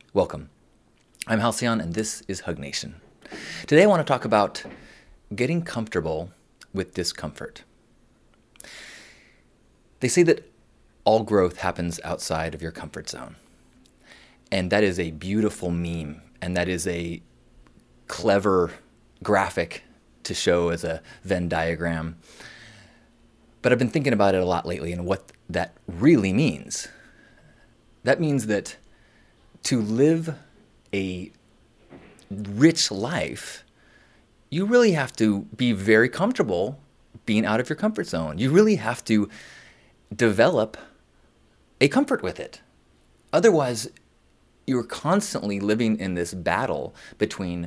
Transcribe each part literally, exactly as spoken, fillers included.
Welcome. I'm Halcyon, and this is Hug Nation. Today I want to talk about getting comfortable with discomfort. They say that all growth happens outside of your comfort zone. And that is a beautiful meme, and that is a clever graphic to show as a Venn diagram. But I've been thinking about it a lot lately and what that really means. That means that to live a rich life, you really have to be very comfortable being out of your comfort zone. You really have to develop a comfort with it. Otherwise, you're constantly living in this battle between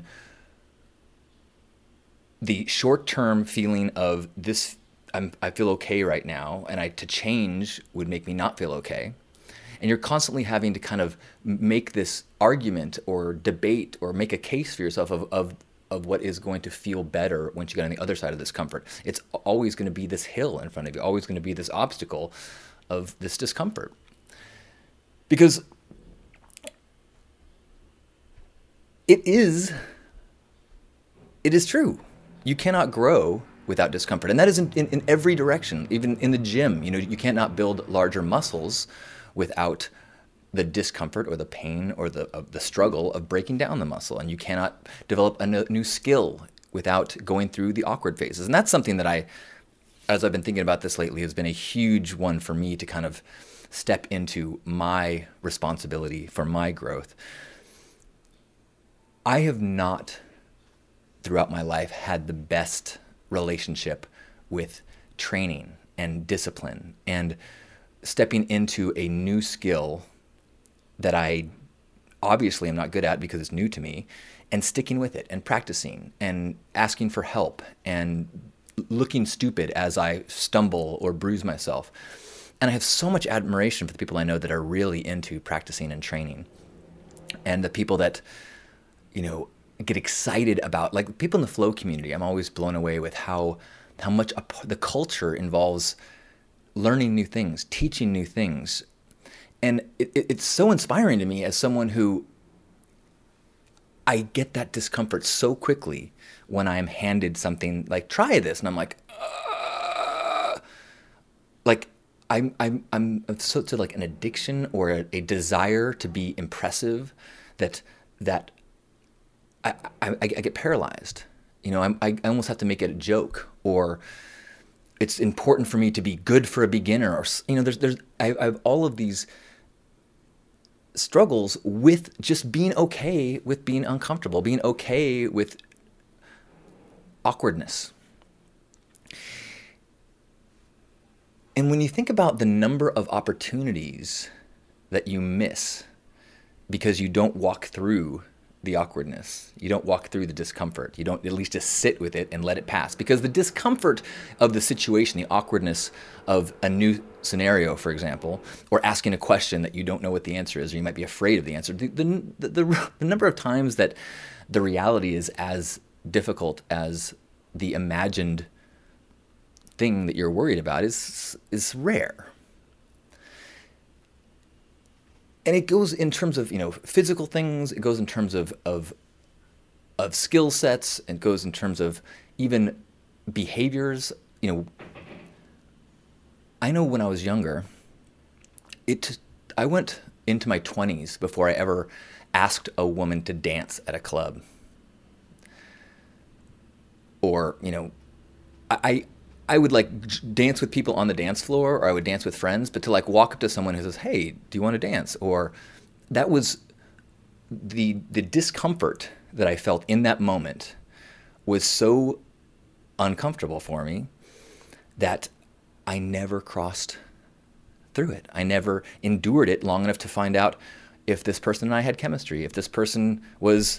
the short-term feeling of this, I'm, I feel okay right now, and I to change would make me not feel okay. And you're constantly having to kind of make this argument or debate or make a case for yourself of, of, of what is going to feel better once you get on the other side of this comfort. It's always going to be this hill in front of you, always going to be this obstacle of this discomfort. Because it is, it is true. You cannot grow without discomfort. And that is in, in, in every direction, even in the gym. You know, you cannot build larger muscles without the discomfort or the pain or the uh, the struggle of breaking down the muscle. And you cannot develop a no, new skill without going through the awkward phases. And that's something that I, as I've been thinking about this lately, has been a huge one for me to kind of step into my responsibility for my growth. I have not, throughout my life, had the best relationship with training and discipline and stepping into a new skill that I obviously am not good at because it's new to me, and sticking with it and practicing and asking for help and looking stupid as I stumble or bruise myself. And I have so much admiration for the people I know that are really into practicing and training, and the people that, you know, get excited about, like people in the flow community. I'm always blown away with how how much a, the culture involves learning new things, teaching new things. And it, it, it's so inspiring to me as someone who, I get that discomfort so quickly when I'm handed something like, try this. And I'm like, uh, like I'm, I'm, I'm so to like an addiction or a, a desire to be impressive that, that I, I, I get paralyzed. You know, I'm, I almost have to make it a joke, or it's important for me to be good for a beginner, or, you know, there's, there's, I, I have all of these struggles with just being okay with being uncomfortable, being okay with awkwardness. And when you think about the number of opportunities that you miss because you don't walk through the awkwardness, you don't walk through the discomfort, you don't at least just sit with it and let it pass. Because the discomfort of the situation, the awkwardness of a new scenario, for example, or asking a question that you don't know what the answer is, or you might be afraid of the answer, the, the, the, the number of times that the reality is as difficult as the imagined thing that you're worried about is is rare. And it goes in terms of, you know, physical things. It goes in terms of of of skill sets. It goes in terms of even behaviors. You know, I know when I was younger, it I went into my twenties before I ever asked a woman to dance at a club. Or, you know, I I would like dance with people on the dance floor, or I would dance with friends, but to like walk up to someone who says, "Hey, do you want to dance?" Or that was the the discomfort that I felt in that moment was so uncomfortable for me that I never crossed through it. I never endured it long enough to find out if this person and I had chemistry, if this person was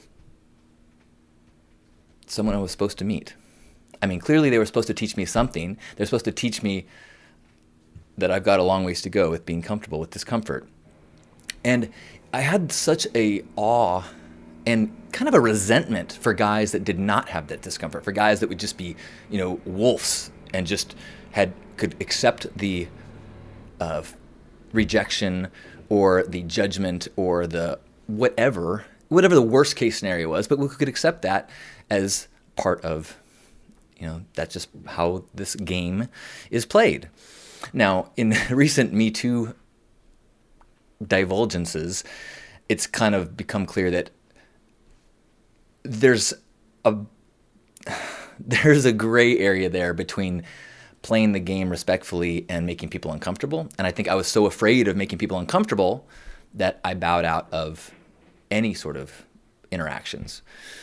someone I was supposed to meet. I mean, clearly they were supposed to teach me something. They're supposed to teach me that I've got a long ways to go with being comfortable with discomfort. And I had such a awe and kind of a resentment for guys that did not have that discomfort, for guys that would just be, you know, wolves and just had could accept the uh, rejection or the judgment or the whatever, whatever the worst case scenario was, but we could accept that as part of, you know, that's just how this game is played. Now, in recent Me Too divulgences, it's kind of become clear that there's a there's a gray area there between playing the game respectfully and making people uncomfortable. And I think I was so afraid of making people uncomfortable that I bowed out of any sort of interactions.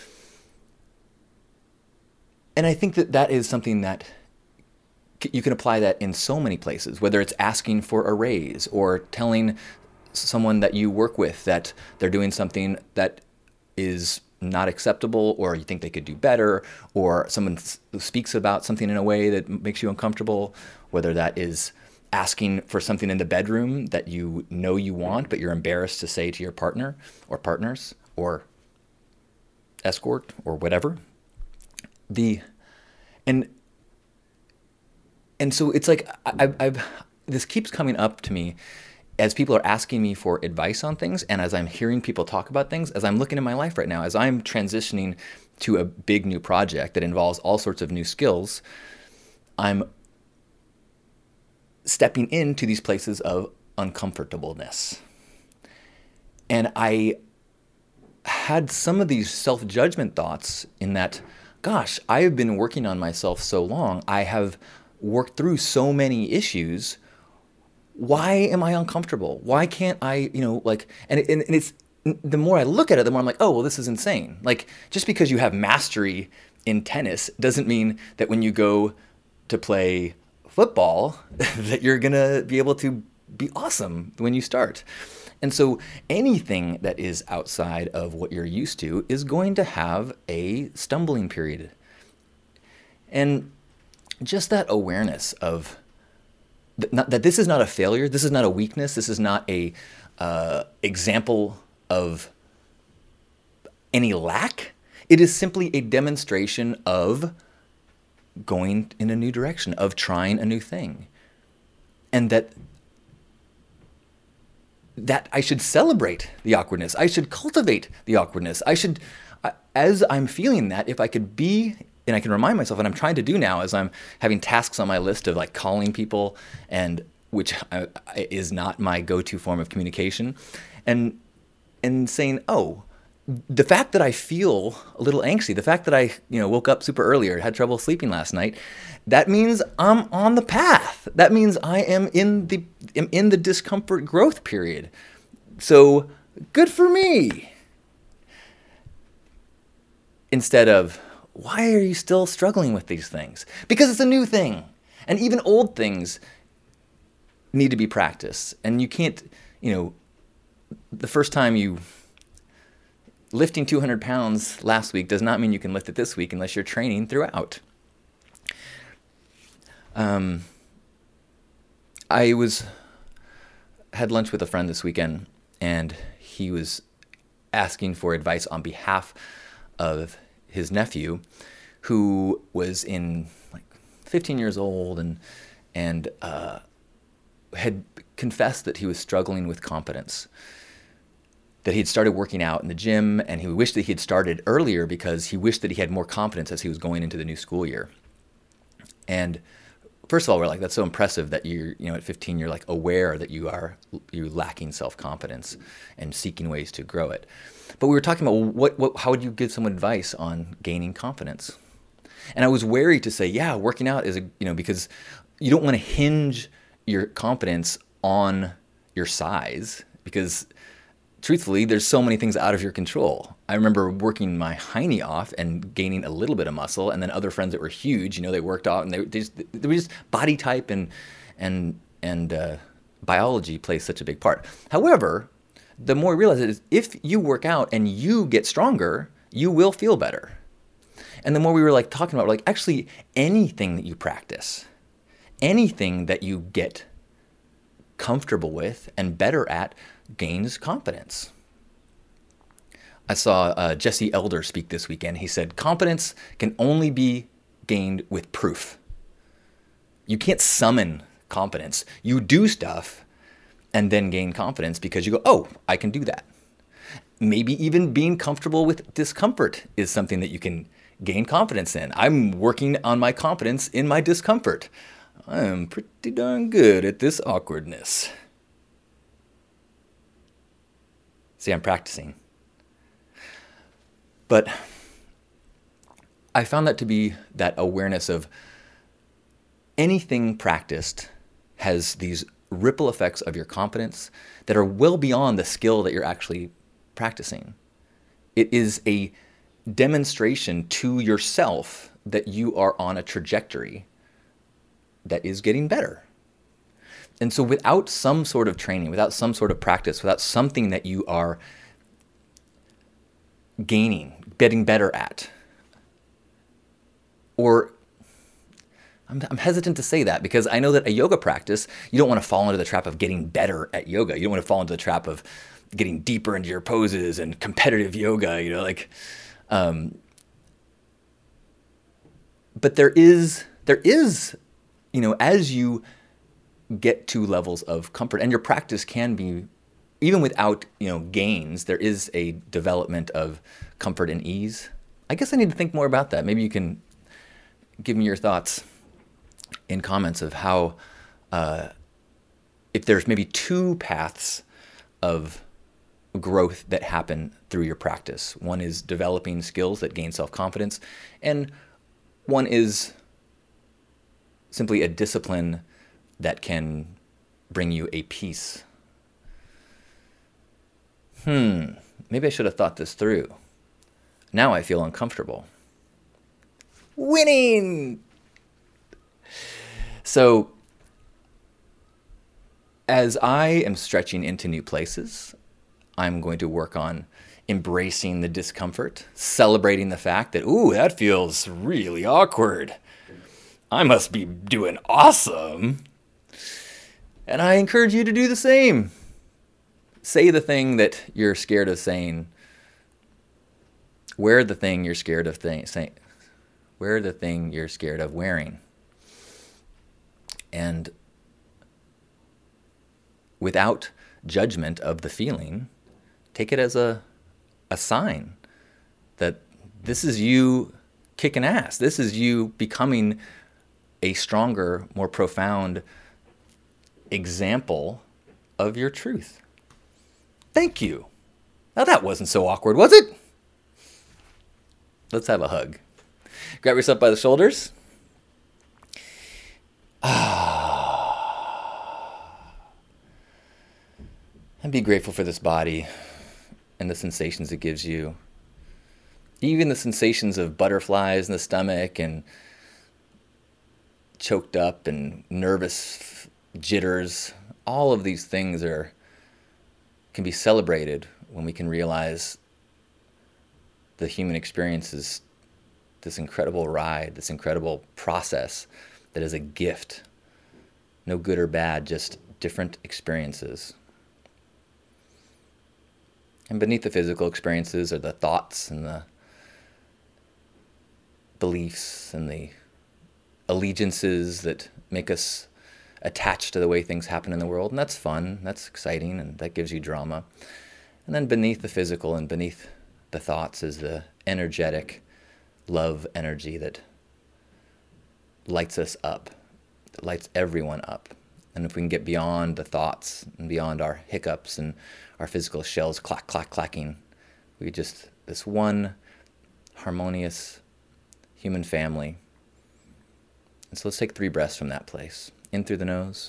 And I think that that is something that you can apply that in so many places, whether it's asking for a raise or telling someone that you work with that they're doing something that is not acceptable, or you think they could do better, or someone speaks about something in a way that makes you uncomfortable, whether that is asking for something in the bedroom that you know you want, but you're embarrassed to say to your partner or partners or escort or whatever. The and and so it's like I, I've this keeps coming up to me as people are asking me for advice on things, and as I'm hearing people talk about things, as I'm looking in my life right now, as I'm transitioning to a big new project that involves all sorts of new skills, I'm stepping into these places of uncomfortableness. And I had some of these self-judgment thoughts in that, gosh, I have been working on myself so long. I have worked through so many issues. Why am I uncomfortable? Why can't I, you know, like, and, it, and it's, the more I look at it, the more I'm like, oh, well, this is insane. Like, just because you have mastery in tennis doesn't mean that when you go to play football that you're going to be able to be awesome when you start. And so anything that is outside of what you're used to is going to have a stumbling period. And just that awareness of th- not, that this is not a failure, this is not a weakness, this is not a uh, example of any lack. It is simply a demonstration of going in a new direction, of trying a new thing. And that that I should celebrate the awkwardness. I should cultivate the awkwardness. I should, as I'm feeling that, if I could be, and I can remind myself, and I'm trying to do now as I'm having tasks on my list of like calling people, and which I, is not my go-to form of communication, and and saying, oh, the fact that I feel a little angsty, the fact that I, you know, woke up super early or had trouble sleeping last night, that means I'm on the path. That means I am in the am in the discomfort growth period. So good for me. Instead of, why are you still struggling with these things? Because it's a new thing. And even old things need to be practiced. And you can't, you know, the first time you lifting two hundred pounds last week does not mean you can lift it this week unless you're training throughout. Um, I was had lunch with a friend this weekend, and he was asking for advice on behalf of his nephew, who was in like fifteen years old and and uh, had confessed that he was struggling with confidence. That he had started working out in the gym, and he wished that he had started earlier because he wished that he had more confidence as he was going into the new school year. And first of all, we're like, that's so impressive that you're, you know, at fifteen, you're like aware that you are you lacking self-confidence and seeking ways to grow it. But we were talking about what, what, how would you give someone advice on gaining confidence? And I was wary to say, yeah, working out is a, you know, because you don't want to hinge your confidence on your size, because truthfully, there's so many things out of your control. I remember working my hiney off and gaining a little bit of muscle, and then other friends that were huge, you know, they worked out and they, they, just, they were just body type and and and uh, biology plays such a big part. However, the more I realize it is, if you work out and you get stronger, you will feel better. And the more we were like talking about, like actually anything that you practice, anything that you get comfortable with and better at gains confidence. I saw uh, Jesse Elder speak this weekend. He said, confidence can only be gained with proof. You can't summon confidence. You do stuff and then gain confidence because you go, oh, I can do that. maybe even being comfortable with discomfort is something that you can gain confidence in. I'm working on my confidence in my discomfort. I'm pretty darn good at this awkwardness. See, I'm practicing. But I found that to be that awareness of anything practiced has these ripple effects of your confidence that are well beyond the skill that you're actually practicing. It is a demonstration to yourself that you are on a trajectory that is getting better. And so without some sort of training, without some sort of practice, without something that you are gaining, getting better at, or I'm, I'm hesitant to say that because I know that a yoga practice, you don't want to fall into the trap of getting better at yoga. You don't want to fall into the trap of getting deeper into your poses and competitive yoga, you know, like, um, but there is, there is, you know, as you get to levels of comfort, and your practice can be, even without, you know, gains, there is a development of comfort and ease. I guess I need to think more about that. Maybe you can give me your thoughts in comments of how, uh, if there's maybe two paths of growth that happen through your practice. One is developing skills that gain self-confidence, and one is simply a discipline that can bring you a peace. Hmm, maybe I should have thought this through. Now I feel uncomfortable. Winning! So, as I am stretching into new places, I'm going to work on embracing the discomfort, celebrating the fact that, ooh, that feels really awkward. I must be doing awesome. And I encourage you to do the same. Say the thing that you're scared of saying. Wear the thing you're scared of th- saying. Wear the thing you're scared of wearing. And without judgment of the feeling, take it as a a sign that this is you kicking ass. This is you becoming a stronger, more profound example of your truth. Thank you. Now that wasn't so awkward, was it? Let's have a hug. Grab yourself by the shoulders. And be grateful for this body and the sensations it gives you. Even the sensations of butterflies in the stomach and choked up and nervous jitters. All of these things are can be celebrated when we can realize the human experience is this incredible ride, this incredible process that is a gift. No good or bad, just different experiences. And beneath the physical experiences are the thoughts and the beliefs and the allegiances that make us attached to the way things happen in the world. And that's fun, that's exciting, and that gives you drama. And then beneath the physical and beneath the thoughts is the energetic love energy that lights us up, that lights everyone up. And if we can get beyond the thoughts and beyond our hiccups and our physical shells clack, clack, clacking, we just, this one harmonious human family. And so let's take three breaths from that place. In through the nose.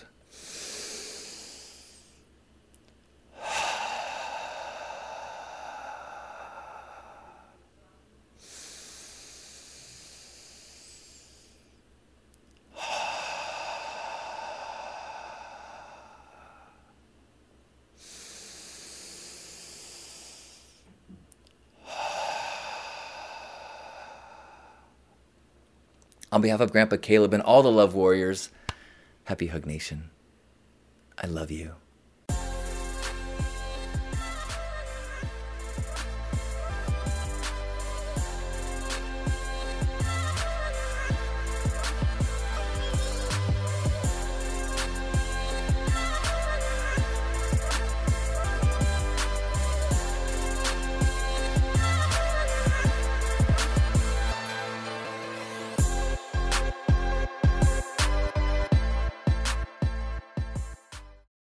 On behalf of Grandpa Caleb and all the Love Warriors, happy Hug Nation. I love you.